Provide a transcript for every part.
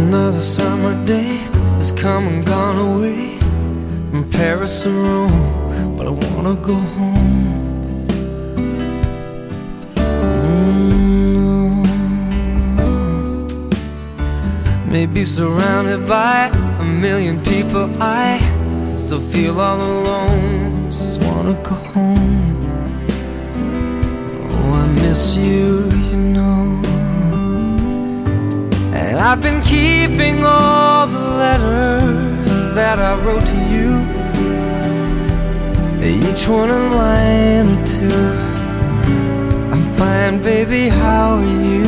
Another summer day has come and gone away, from Paris or Rome, but I wanna go home. Maybe surrounded by a million people, I still feel all alone. Just wanna go home. Oh, I miss you, you know. And I've been keeping all the letters that I wrote to you, each one a line or two. I'm fine, baby, how are you?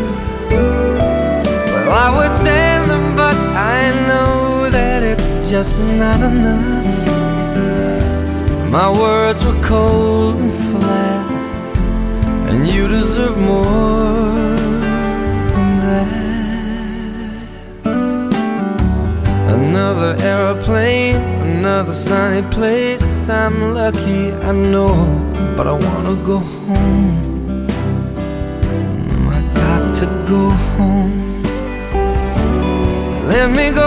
Well, I would send them, but I know that it's just not enough. My words were cold and flat, and you deserve more than that. Another aeroplane, another sunny place. I'm lucky, I know, but I wanna go home. I got to go home. Let me go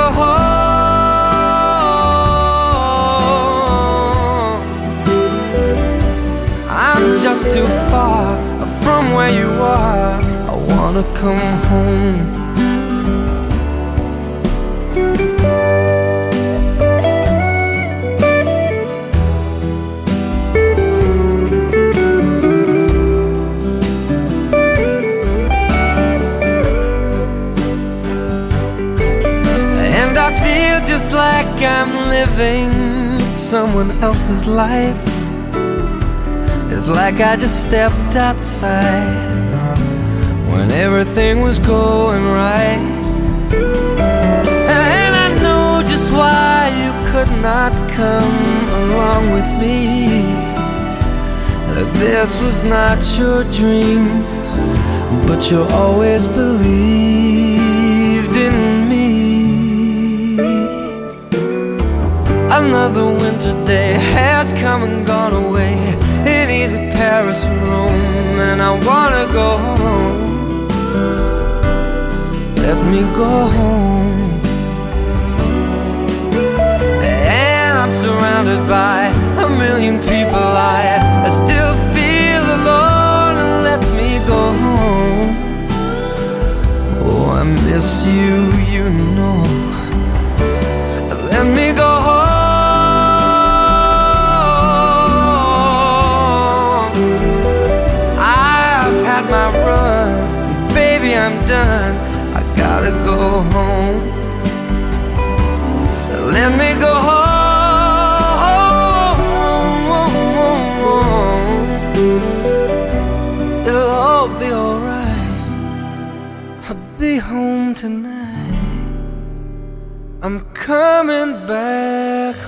home. I'm just too far from where you are. I wanna come home. Just like I'm living someone else's life. It's like I just stepped outside when everything was going right. And I know just why you could not come along with me. This was not your dream, but you always believed in me. Another winter day has come and gone away in either Paris or Rome, and I wanna go home. Let me go home. And I'm surrounded by a million people. I still feel alone, and let me go home. Oh, I miss you, you know. Let me go home. My run, baby, I'm done. I gotta go home. Let me go home. It'll all be alright. I'll be home tonight. I'm coming back